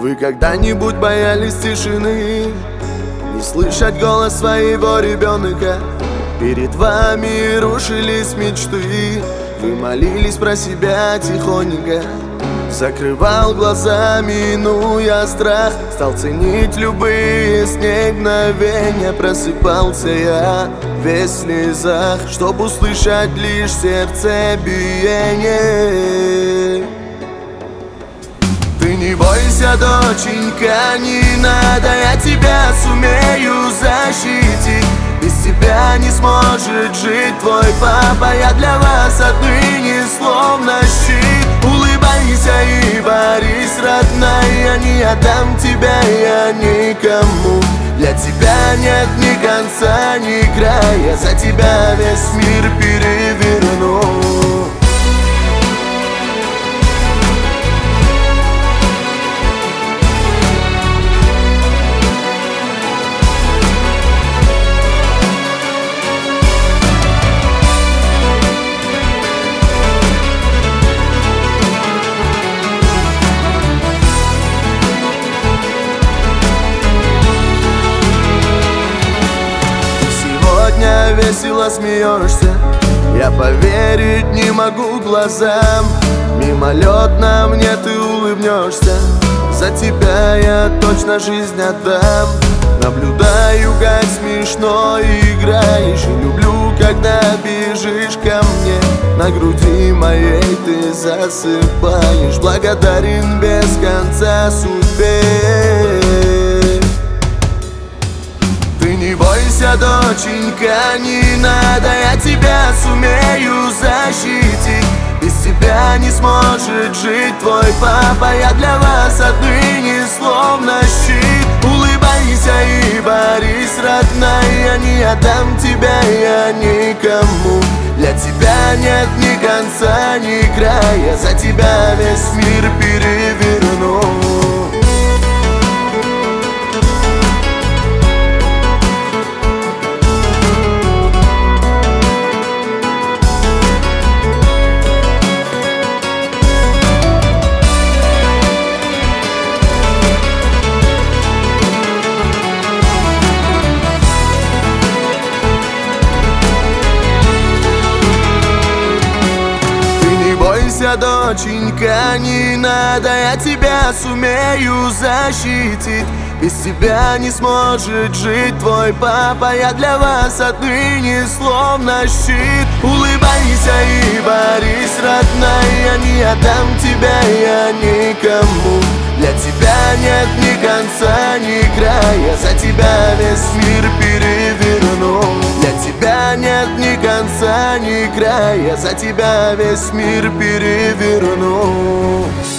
Вы когда-нибудь боялись тишины, не слышать голос своего ребенка? Перед вами рушились мечты, вы молились про себя тихонько. Закрывал глаза, минуя страх, стал ценить любые с ней мгновения. Просыпался я весь в слезах, чтоб услышать лишь сердцебиение. Ты не бойся, доченька, не надо, я тебя сумею защитить. Без тебя не сможет жить твой папа, я для вас отныне словно щит. Улыбайся и борись, родная, я не отдам тебя я никому. Для тебя нет ни конца, ни края, за тебя весь мир переверну. Весело смеешься, я поверить не могу глазам. Мимолетно мне ты улыбнешься, за тебя я точно жизнь отдам. Наблюдаю, как смешно играешь, и люблю, когда бежишь ко мне. На груди моей ты засыпаешь, благодарен без конца судьбе. Не бойся, доченька, не надо, я тебя сумею защитить. Без тебя не сможет жить твой папа, я для вас отныне словно щит. Улыбайся и борись, родная, я не отдам тебя я никому. Для тебя нет ни конца, ни края, за тебя весь мир переверну. Доченька, не надо, я тебя сумею защитить. Без тебя не сможет жить твой папа, я для вас отныне словно щит. Улыбайся и борись, родная, я не отдам тебя я никому. Для тебя нет ни конца, ни края, за тебя весь мир переверну. Для тебя нет ни конца, ни края, за тебя весь мир переверну.